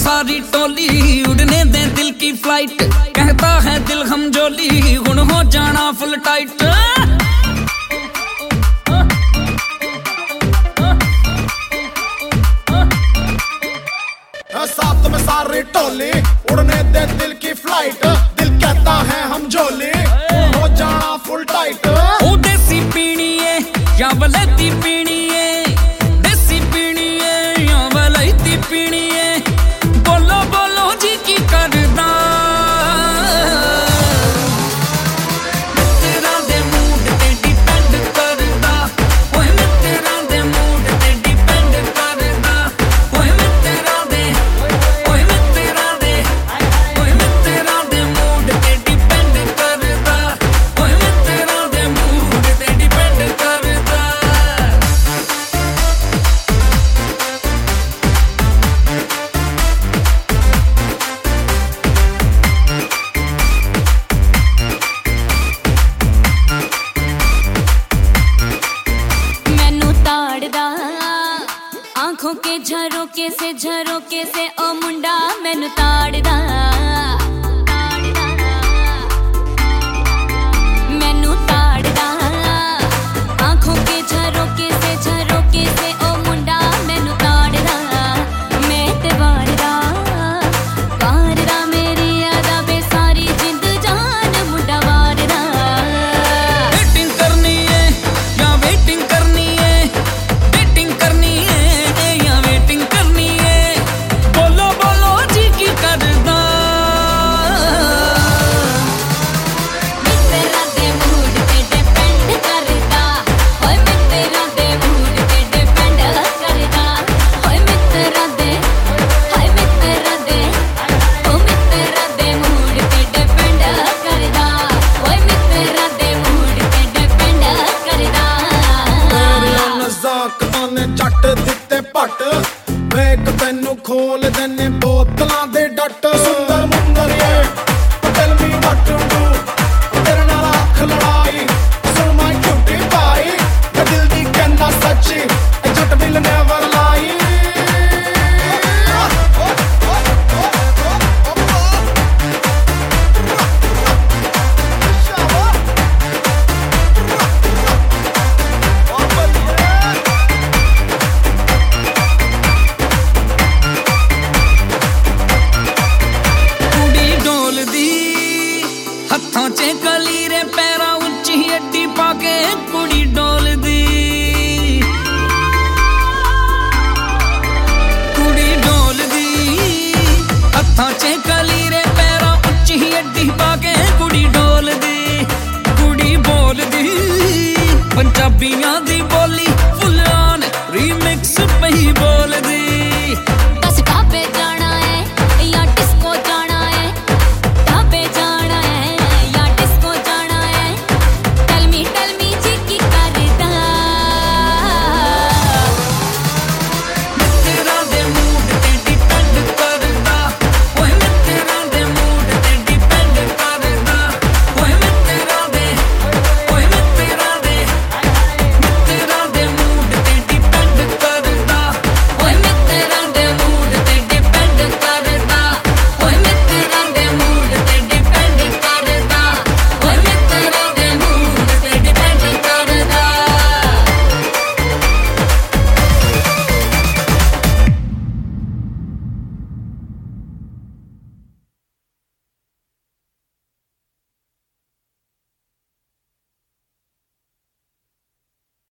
सारी टोली उड़ने दे दिल की फ्लाइट, कहता है दिल हम जोली गुण हो जाना फुल टाइट। साथ में सारी टोली उड़ने दे दिल की फ्लाइट, दिल कहता है हम जोली हो जाना फुल टाइट। ओ देसी पीनी है या वलैती पीनी है, देसी पीनी है या वलैती पीनी है, बोलो बोलो जी की करदा। तेरा दे मूड ते डिपेंड करदा, ओए मैं तेरा दे मूड ते डिपेंड करदा, ओए मैं तेरा दे, ओए मैं तेरा दे, ओए मैं तेरा दे मूड ते डिपेंड करदा, ओए मैं तेरा दे मूड ते डिपेंड करदा। मैनू ताड़दा आंखों के झरोके से ओ मुंडा मैनू ताड़दा, मैनू ताड़दा आंखों के झरोके से ओ मुंडा मैनू ताड़दा। मैं ते वारदा मेरी यादा बे सारी जिंद जान मुंडा वारदा। वेटिंग करनी है या वेटिंग करनी है, वेटिंग करनी है या वेटिंग करनी है, बोलो बोलो जी की करदा। मैं तेरा दे मूड ते डिपेंड करदा, ओए मैं तेरा दे मूड ते डिपेंड करदा, ओए मैं तेरा दे, हाय मैं तेरा दे, ओ मैं तेरा दे मूड ते डिपेंड करदा, ओए मैं तेरा दे मूड ते डिपेंड करदा। तेरियां नज़ाकतां ने झट दिते पट, वेख तैनू खोल देने बोतलां दे डट। सुंदर मुंदरिए tell me what to do, तेरे नाल अख लड़ाई सुन माय क्यूटी पाई, ते दिल दी कहना सच्ची ए झट विल नेवर लाई। कुड़ी डोलदी हत्थां च कलीरे, पैरां उच्ची अड्डी पाके कुड़ी डोलदी, कुड़ी डोलदी हत्थां च कलीरे, पैरां उच्ची अड्डी पाके कुड़ी डोलदी। कुड़ी बोलदी पंजाबियां